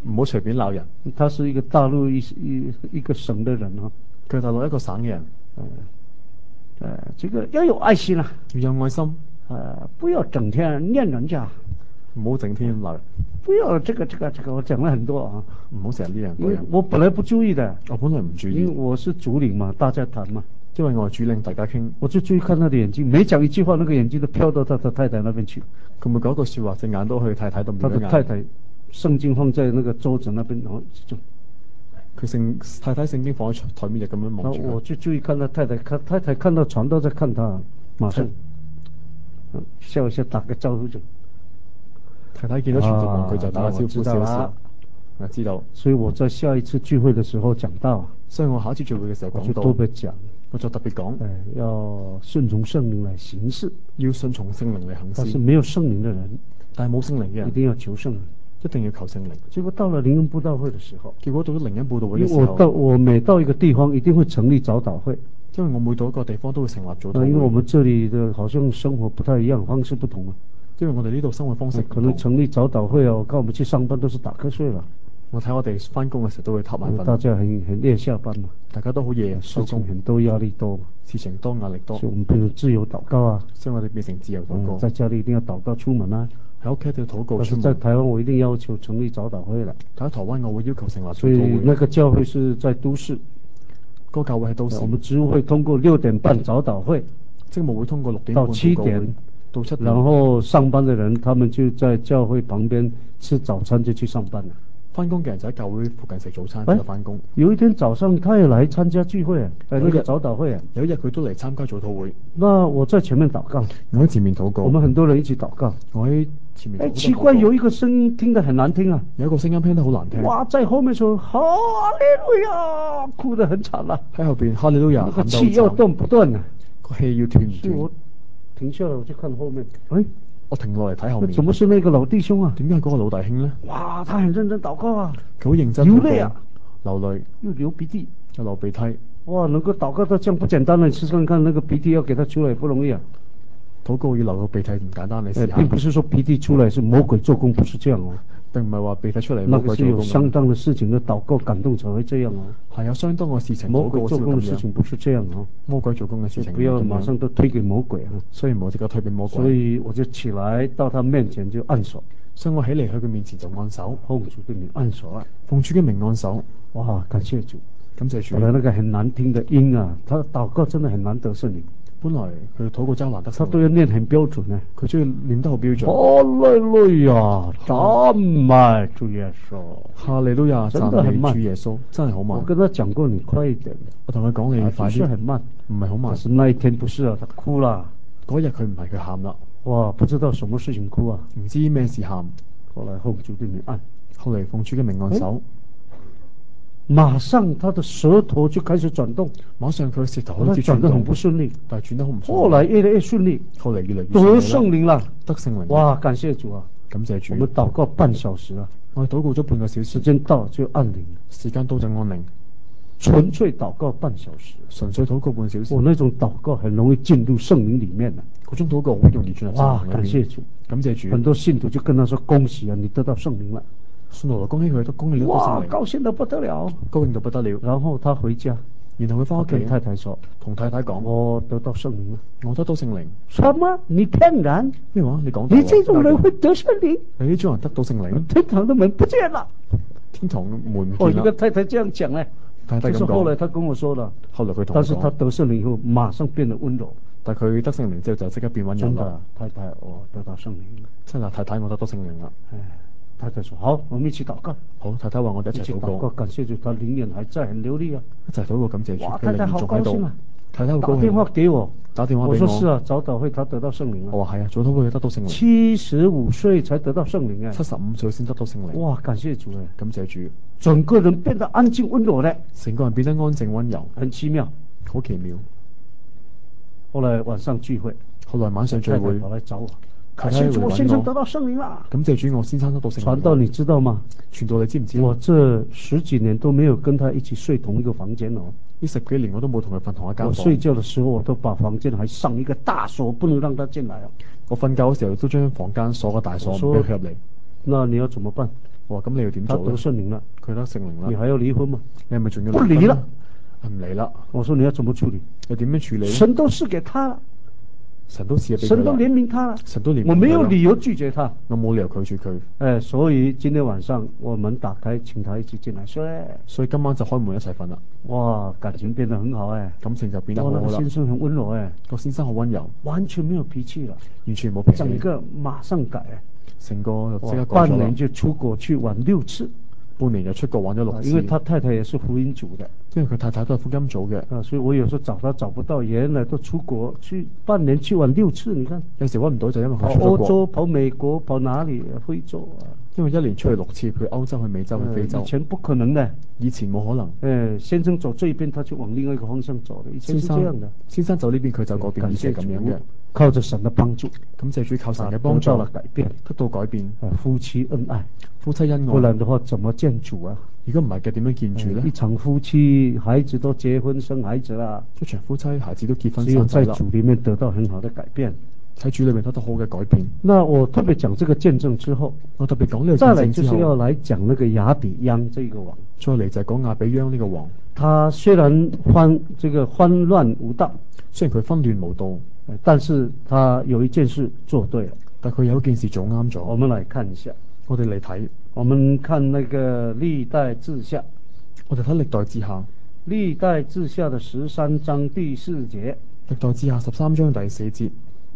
唔好隨便鬧人。 他是一個大陸一個省的人啊。 佢係大陸一個省嘅人。 這個要有愛心啊， 要有愛心。 不要整天念人家， 唔好整天鬧人。 不要這個，我講了很多啊。 唔好成日呢樣嗰樣。 我本來不注意的， 我本來唔注意， 因為我是主領嘛，大家談嘛。 因為我係主領，大家傾。我就注意看他的眼睛，每講一句話，那個眼睛都飄到他的太太那邊去。 佢每講一句說話，隻眼都去太太度面。他的太太聖經放在那個桌子那邊，然後就佢太太聖經放喺台面就咁樣望住佢。我就注意看他太太，太太看到傳道在看他，馬上笑一下，打個招呼就。 太太見到傳道望佢就打個招呼笑笑。我知道。所以我在下一次聚會的時候講到。所以我下一次聚會嘅時候講到。 我就特別講。 我就特別講。 要順從聖靈來行事。 要順從聖靈嚟行事。 但是沒有聖靈的人。 但係冇聖靈嘅人。 一定要求聖靈。 一定要求聖靈。 結果到了靈恩佈道會的時候。 結果到咗靈恩佈道會嘅時候。 我每到一個地方一定會成立早禱會。 因為我每到一個地方都會成立早禱會。 因為我們這裡的好像生活不太一樣，方式不同啊。 因為我哋呢度生活方式可能成立早禱會啊，我跟我們去上班都是打瞌睡了。 我睇我哋翻工嘅時候都會瞌眼瞓。 大家很夜下班嘛， 大家都好夜收工， 很多壓力多， 事情多壓力多。 所以我們變成自由禱告啊。 所以我哋變成自由禱告。 在家裡一定要禱告出門啊。 喺屋企都要禱告出門。但是在台灣我一定要求成立早禱會啦。 喺台灣我會要求成立早禱會。 所以那個教會是在都市。 嗰個教會係都市。 我們職務會通過6點半早禱會。 職務會通過6點到7點。 到7點。 然後上班的人，他們就在教會旁邊吃早餐就去上班了。 翻工嘅人就喺教會附近食早餐就翻工。 有一天早上他也來參加聚會啊，那個早禱會啊。 有一日佢都嚟參加早禱會。 那我在前面禱告。 我喺前面禱告。我們很多人一起禱告。 我喺前面。 奇怪，有一個聲音聽得很難聽啊。 有一個聲音聽得好難聽。 哇，在後面說哈利路亞，哭得很慘啦。喺後邊哈利路亞，個氣要斷不斷啊。 個氣要斷唔斷。 我停下來我就看後面。 我停落嚟睇後面。 怎麼是那個老弟兄啊？ 點解嗰個老弟兄呢？ 哇，他很認真禱告啊。 佢好認真。 流淚啊， 流淚。 又流鼻涕。 又流鼻涕。 哇，能夠禱告到這樣不簡單了，你試試看，那個鼻涕要給他出來也不容易啊。 禱告要流到鼻涕唔簡單，你試下。 並不是說鼻涕出來是魔鬼做工，不是這樣哦。並唔係話鼻涕出嚟魔鬼做工。那個是有相當的事情的禱告感動才會這樣哦。係有相當嘅事情。魔鬼做工嘅事情不是這樣哦。魔鬼做工嘅事情。不要馬上都推給魔鬼啊。所以我這個推給魔鬼。所以我就起來到他面前就按手。所以我起嚟去佢面前就按手。奉主嘅名按手啊！奉主嘅名按手。哇，感謝主，感謝主。本來那個很難聽的音啊，他禱告真的很難得聖靈。本來佢禱告真係難得，他都要念很標準呢。佢中意念得好標準。哈利路亞，讚美主耶穌。哈利路亞，讚美主耶穌，真係好慢。我跟他講過，你快一點。我同佢講你快啲。不是很慢，唔係好慢。但是那一天不是啊，他哭啦。嗰日佢唔係佢喊啦。哇，不知道什麼事情哭啊？唔知咩事喊。後來奉主嘅名按。後來奉主嘅名按手。馬上他的舌頭就開始轉動，馬上佢嘅舌頭開始轉得很不順利，但係轉得好唔順利。後來越來越順利，後來越來越得聖靈啦，得聖靈。哇，感謝主啊，感謝主。我們禱告半小時啊，我哋禱告咗半個小時，時間到就按鈴，時間到就按鈴。純粹禱告半小時，純粹禱告半小時。我那種禱告很容易進入聖靈裡面啊，嗰種禱告好容易進入聖靈裡面。哇，感謝主，感謝主。很多信徒就跟他說：恭喜啊，你得到聖靈了。信徒恭喜佢，都恭喜你得到聖靈。哇，高興得不得了，高興得不得了。然後他回家，然後佢翻屋企，跟太太說，同太太講：我得到聖靈了，我得到聖靈。什麼？你騙人？咩話？你講？你這種人會得聖靈？你呢種人得到聖靈？天堂的門不見了，天堂門唔見啦。一個太太這樣講咧，太太咁講。就是後來他跟我說了，後來佢同我講，但是他得聖靈以後，馬上變得溫柔。但佢得聖靈之後就即刻變溫柔。真的，太太，我得到聖靈了。真係太太，我得到聖靈啦。太太說：好，我們一起禱告。好，太太話我哋一齊禱告。感謝主，他靈眼還在，很流利啊。一齊禱告，感謝主。哇，太太好高興啊！太太好高興。打電話給我，打電話俾我。我說是啊，早禱會他得到聖靈了。我話係啊，早禱會得到聖靈。75歲才得到聖靈啊！75歲先得到聖靈。哇，感謝主啊！感謝主，整個人變得安靜溫柔咧。成個人變得安靜溫柔，很奇妙，好奇妙。後來晚上聚會，太太跑來找我。感謝主，我先生得到聖靈啦！感謝主，我先生得到聖靈。傳道你知道嗎？傳道你知唔知？我這10幾年都沒有跟他一起睡同一個房間哦。呢10幾年我都冇同佢瞓同一間房。我睡覺的時候我都把房間還上一個大鎖，不能讓他進來啊。我瞓覺嘅時候都將房間鎖個大鎖，唔俾佢入嚟。那你要怎麼辦？ 我話咁你要點做咧？ 他得聖靈了， 佢得聖靈啦。 你還要離婚嗎？ 你係咪仲要不離了？ 唔離啦。 我說你要怎麼處理？ 你點樣處理？ 神都賜給他了， 神都賜俾佢啦， 神都憐憫他了， 神都憐憫佢啦， 我沒有理由拒絕他， 我冇理由拒絕佢。 所以今天晚上我們打開，請他一起進來睡。 所以今晚就開門一齊瞓啦。 哇，感情變得很好感情就變得好好啦。那個先生很溫柔個先生好溫柔， 完全沒有脾氣了， 完全冇脾氣， 整個馬上改成個就即刻改咗啦。 半年就出國去玩6次。 半年就出國玩咗6次。 因為他太太也是福音組的， 因為佢太太都係福音組嘅。 所以我有時候找他找不到，原來都出國去半年去玩6次，你看。有時揾唔到就因為佢出咗國。跑歐洲，跑美國，跑哪裡？非洲因為一年出去6次，去歐洲、去美洲、去非洲。 以前不可能的， 以前冇可能。 先生走這一邊，他就往另外一個方向走的，以前是這樣的。 先生走呢邊，佢走嗰邊，以前係咁樣嘅。 靠着神的幫助， 感謝主靠神嘅幫助，得到改變。 夫妻恩愛， 夫妻恩愛。 不然的話，怎麼見主啊？ 如果唔係嘅，點樣見主呢？ 一場夫妻，孩子都結婚生孩子啦。 一場夫妻，孩子都結婚生只有在主裏面得到很好的改變， 喺主裏面得到好嘅改變。 那我特別講這個見證之後， 我特別講呢個見證之後， 再來就是要來講那個亞比央這個王。 再嚟就係講亞比央呢個王。 他雖然紛亂無道， 雖然佢紛亂無道， 但是他有一件事做對了。 但佢有一件事做啱咗。 我們來看一下， 我哋嚟睇， 我們看那個歷代志下。 我哋睇歷代志下， 歷代志下的13章第4節。 歷代志下13章第4節。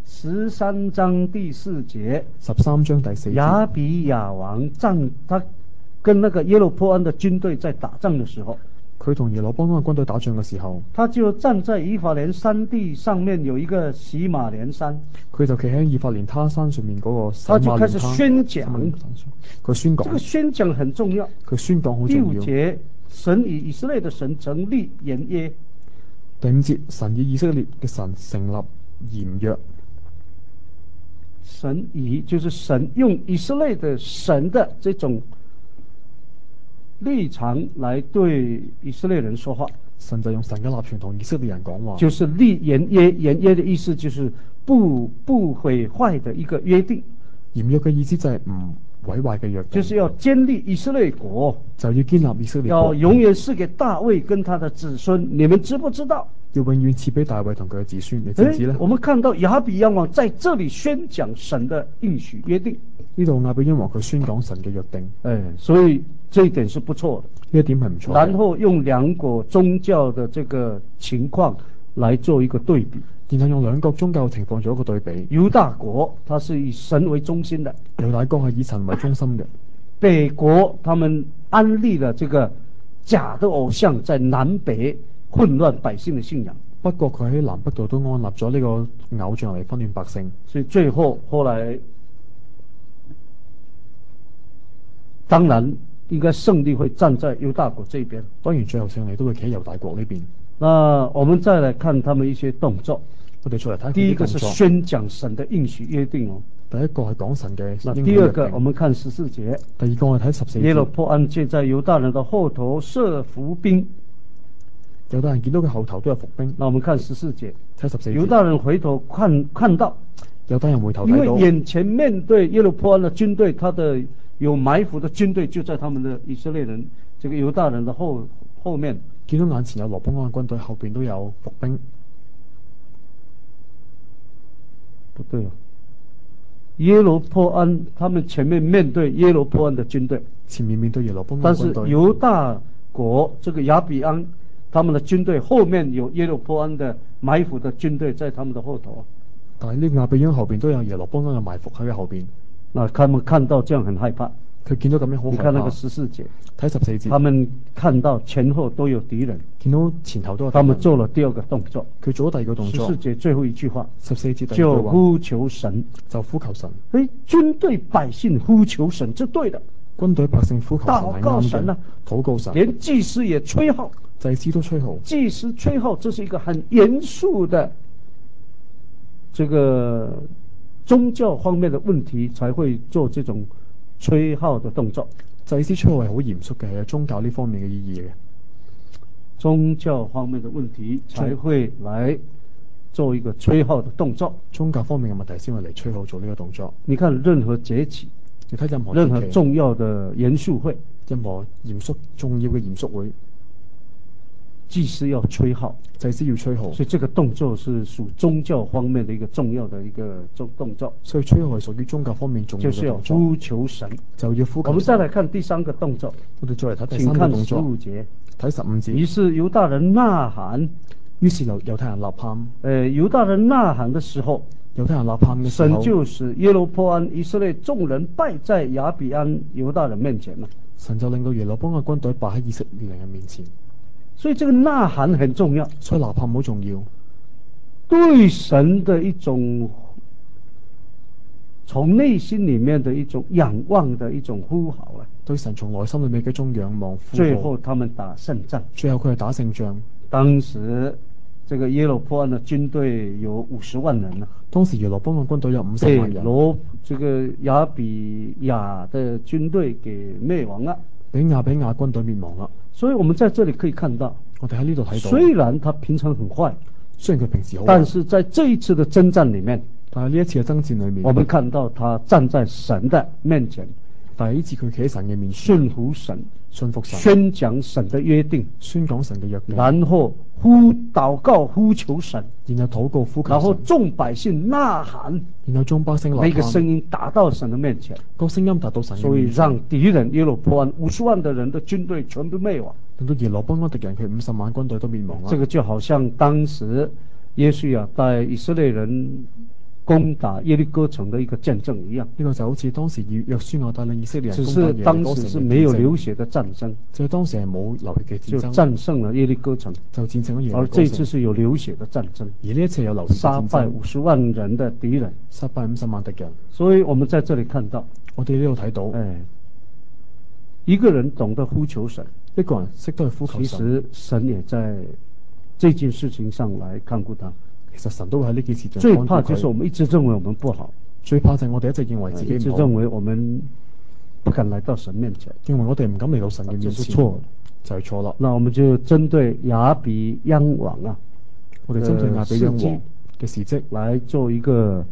13章第4節。 13章第4節。 亞比亞王他跟那個耶羅波安的軍隊在打仗的時候， 佢同耶羅波安嘅軍隊打仗嘅時候， 他就站在以法蓮山地上面有一個洗馬蓮山， 佢就企喺以法蓮他山上面嗰個洗馬蓮他， 他就開始宣講， 佢宣講， 這個宣講很重要， 佢宣講好重要。 第5節，神與以色列的神成立鹽約。 第5節，神與以色列嘅神成立鹽約。 神以就是神用以色列的神的這種立場來對以色列人說話。 神就用神嘅立場同以色列人講話， 就是立鹽約。鹽約的意思就是不毀壞的一個約定。 鹽約嘅意思就係唔毀壞嘅約定， 就是要建立以色列國， 就要建立以色列國， 要永遠賜給大衛跟他的子孫。你們知不知道？ 要永遠賜俾大衛同佢嘅子孫，你知唔知呢？ 我們看到亞比央王在這裏宣講神的應許約定。 呢度亞比央王佢宣講神嘅約定， 所以這一點是不錯的， 呢一點係唔錯。 然後用兩國宗教的這個情況來做一個對比， 然後用兩國宗教情況做一個對比。 猶大國它是以神為中心的， 猶大國係以神為中心嘅。 北國他們安立了這個假的偶像，在南北混亂百姓的信仰。 不過佢喺南北度都安立咗呢個偶像嚟混亂百姓， 所以最後來當然應該勝利會站在猶大國這邊， 當然最後勝利都會企喺猶大國呢邊。 那我們再來看他們一些動作。 我哋再嚟睇， 第一個是宣講神的應許約定第一個係講神嘅應許約定。 第二個我們看14節。 第二個我哋睇14節。 耶羅波安見在猶大人的後頭設伏兵， 猶大人見到佢後頭都有伏兵。 那我們看14節。 睇14節。 猶大人回頭看到， 猶大人回頭睇到， 因為眼前面對耶羅波安的軍隊，他的有埋伏的軍隊就在他們的以色列人這個猶大人的後面。 見到眼前有羅波安軍隊，後邊都有伏兵。 不對啊，耶羅波安他們前面對耶羅波安的軍隊， 前面對耶羅波安軍隊， 但是猶大國這個亞比安他們的軍隊後面有耶羅波安的埋伏的軍隊在他們的後頭。 但係呢個亞比安後邊都有耶羅波安嘅埋伏喺佢後邊。 那他們看到這樣很害怕。 佢見到咁樣好害怕。你看那個14節， 睇14節。 他們看到前後都有敵人， 見到前頭都有敵人。 他們做了第二個動作。 佢做咗第二個動作。14節最後一句話。 14節第二句話。 就呼求神。 就呼求神。 軍隊百姓呼求神，這對的。 軍隊百姓呼求神係啱嘅。 禱告神啊， 禱告神。 連祭司也吹號。 祭司都吹號。 祭司吹號，這是一個很嚴肅的這個宗教方面的問題，才會做這種吹號的動作。 祭司吹號係好嚴肅嘅，係有宗教呢方面嘅意義嘅。 宗教方面的問題才會來做一個吹號的動作。 宗教方面嘅問題先會嚟吹號做呢個動作。 你看任何節期， 你睇任何重要的嚴肅會， 任何重要嘅嚴肅會， 祭司要吹號， 祭司要吹號， 所以這個動作是屬宗教方面的一個重要的一個動作。 所以吹號係屬於宗教方面重要嘅動作。 就是要呼求神， 就要呼求神。 我們再來看第三個動作， 我哋再嚟睇第三個動作。 請看15節， 睇15節。 於是猶大人吶喊， 於是猶太人吶喊。 猶大人吶喊的時候， 猶太人吶喊嘅時候， 神就使耶羅波安以色列眾人敗在亞比安猶大人面前了。 神就令到耶羅波安嘅軍隊敗喺以色列人嘅面前。 所以這個吶喊很重要， 所以吶喊好重要， 對神的一種從內心裏面的一種仰望的一種呼號啊， 對神從內心裏面嘅一種仰望呼號。 最後他們打勝仗， 最後佢係打勝仗。當時這個耶羅波安的軍隊有50萬人啊， 當時耶羅波安軍隊有50萬人。 這個亞比亞的軍隊給滅亡了， 俾亞比亞軍隊滅亡了。 所以我們在這裡可以看到， 我哋喺呢度睇到， 雖然他平常很壞， 雖然佢平時好壞， 但是在這一次的征戰裡面， 但係呢一次嘅征戰裡面， 我們看到他站在神的面前， 但係呢次佢企喺神嘅面前， 順服神，宣講神的約定， 宣講神嘅約定， 然後禱告呼求神， 然後禱告呼求神， 然後眾百姓吶喊， 然後眾百姓吶喊， 那個聲音達到神的面前， 個聲音達到神嘅面前， 所以讓敵人耶羅波安50萬的人的軍隊全部滅亡， 令到耶羅波安敵人佢50萬軍隊都滅亡了。 這個就好像當時約書亞帶以色列人攻打耶利哥城的一個見證一樣， 呢個就好似當時約書亞帶領以色列人攻打耶利哥城， 只是當時是沒有流血的戰爭， 就當時係冇流血嘅戰爭， 就戰勝了耶利哥城， 就戰勝咗耶利哥城。 而這次是有流血的戰爭， 而呢一次有流血嘅戰爭， 殺敗50萬人的敵人， 殺敗50萬敵人。 所以我們在這裡看到， 我哋呢度睇到， 一個人懂得呼求神， 一個人識得去呼求神， 其實神也在這件事情上來看顧他。 其實神都會喺呢件事上。 最怕就是我們一直認為我們不好， 最怕就係我哋一直認為自己唔好， 一直認為我們不敢來到神面前， 認為我哋唔敢嚟到神嘅面前， 就是錯， 就係錯啦。 那我們就針對亞比央王啊， 我哋針對亞比央王嘅事蹟來做一個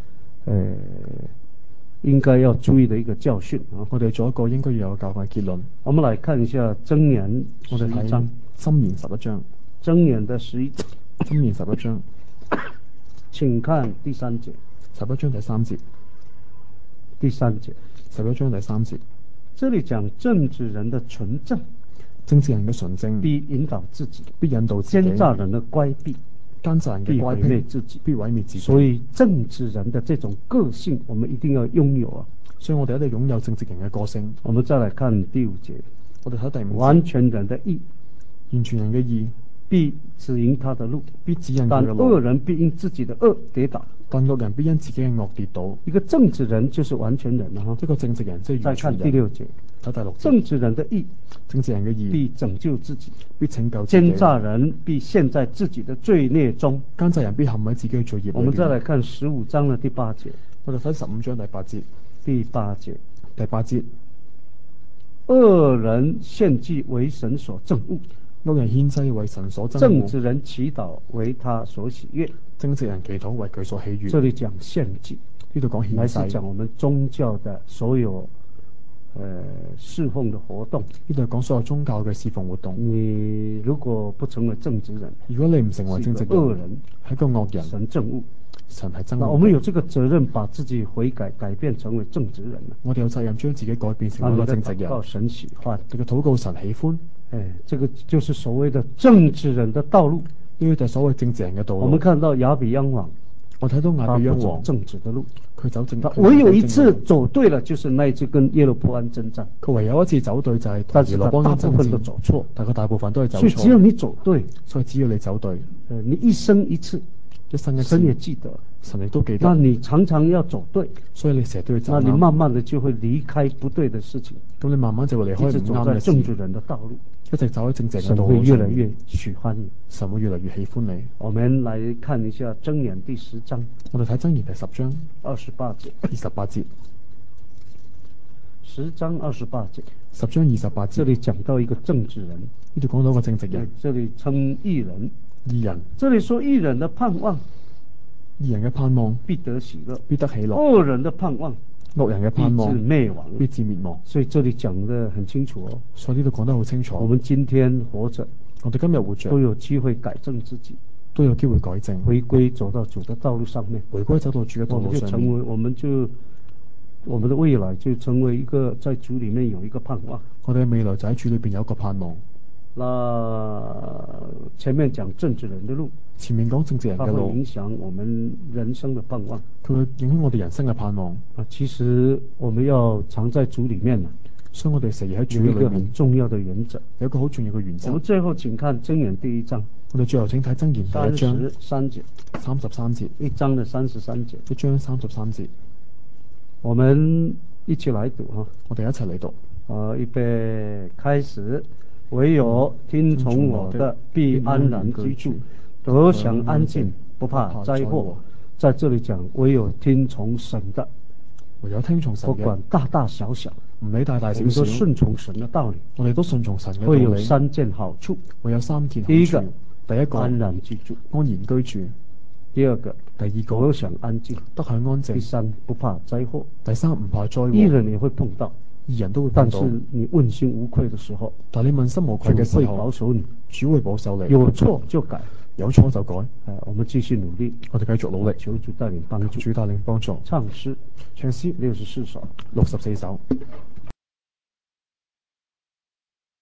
應該要注意的一個教訓啊。 我哋做一個應該要有教訓嘅結論。 我們來看一下箴言11章， 箴言11章， 箴言的11章， 箴言11章， 請看第3節 ，11章第3節， 第3節 ，11章第3節， 這裡講正直人的純正， 正直人嘅純正必引導自己， 必引導自己， 奸詐人的乖僻， 奸詐人嘅乖僻， 必毀滅自己， 必毀滅自己。 所以正直人的這種個性，我們一定要擁有啊！ 所以我哋一定擁有正直人嘅個性。 我們再來看第5節， 我哋睇第5節，完全人的義， 完全人嘅義，必指引他的路， 必指引他的路。 但惡人必因自己的惡跌倒， 但惡人必因自己嘅惡跌倒。 一個正直人就是完全人啊！ 一個正直人即係完全人。 再看第6節， 睇第6節， 正直人的義， 正直人嘅義， 必拯救自己， 必拯救自己。 奸詐人必陷在自己的罪孽中， 奸詐人必陷喺自己嘅罪孽裏面。 我們再來看15章的第8節， 我哋睇15章第8節， 第8節， 第8節， 惡人獻祭為神所憎惡， 惡人獻祭為神所憎惡， 正直人祈禱為他所喜悅， 正直人祈禱為佢所喜悅。 這裡講獻祭， 呢度講獻祭， 來是講我們宗教的所有侍奉的活動。 呢度講所有宗教嘅侍奉活動。 你如果不成為正直人， 如果你唔成為正直人， 惡人， 係個惡人， 神憎惡， 神係憎惡。 那我們有這個責任，把自己悔改，改變成為正直人。 我哋有責任將自己改變成為一個正直人。 禱告神喜歡， 這個禱告神喜歡。 這個就是所謂的正直人的道路。 呢個就係所謂正直人嘅道路。 我們看到亞比央王， 我睇到亞比央王正直的路， 佢走正。 唯有一次走對了，就是那一次跟耶羅波安征戰。 佢唯有一次走對就係同耶羅波安征戰，但係大部分都走錯。但係大部分都係走錯。 所以只要你走對， 所以只要你走對， 你一生一次， 一生一次， 神也記得， 神亦都記得。 那你常常要走對， 所以你成日都要走。 那你慢慢的就會離開不對的事情。 咁你慢慢就會離開唔啱嘅事。一直走在正直人的道路， 一直走喺正直人嘅道路。 神會越來越喜歡你， 神會越來越喜歡你。 我們來看一下箴言第10章， 我哋睇箴言第10章 28節 ，28節 ，10章28節 ，10章28節， 這裡講到一個正直人， 呢度講到一個正直人， 這裡稱義人， 義人， 這裡說義人的盼望， 義人嘅盼望必得喜樂， 必得喜樂， 惡人的盼望， 惡人嘅盼望必致滅亡， 必致滅亡。 所以這裡講得很清楚哦。 所以呢度講得好清楚。 我們今天活着， 我哋今日活着都有機會改正自己， 都有機會改正， 回歸走到主的道路上面， 回歸走到主嘅道路上面， 我們的未來就成為一個在主裡面有一個盼望。 我哋嘅未來就喺主裏邊有一個盼望。 那前面講政治人的路， 前面講政治人嘅路， 它會影響我們人生的盼望， 佢會影響我哋人生嘅盼望。 其實我們要常在主裡面， 所以我哋成日喺主有一個很重要的原則， 有一個好重要嘅原則。 我們最後請看箴言第1章， 我哋最後請睇箴言第1章 33節 ，33節 ，1章的33節 ，1章33節， 我們一起來讀哈， 我哋一齊嚟讀。 預備開始。唯有聽從我的，必安然居住，得享安靜，不怕災禍。在這裡講，唯有聽從神的， 唯有聽從神嘅， 不管大大小小， 唔理大大小小， 我們都順從神的道理。 我哋都順從神嘅道理。 會有3件好處， 會有3件好處。第一個， 安然居住， 安然居住； 第二個，得享安靜， 得享安靜； 第三，不怕災禍； 第三，唔怕災禍。義人也會碰到。 人都會但是你問心無愧的時候， 但你問心無愧嘅時候， 主會保守你， 主會保守你。 有錯就改， 有錯就改。 我們繼續努力， 我哋繼續努力， 求主帶領幫助， 主帶領幫助。 唱詩64首。 64首。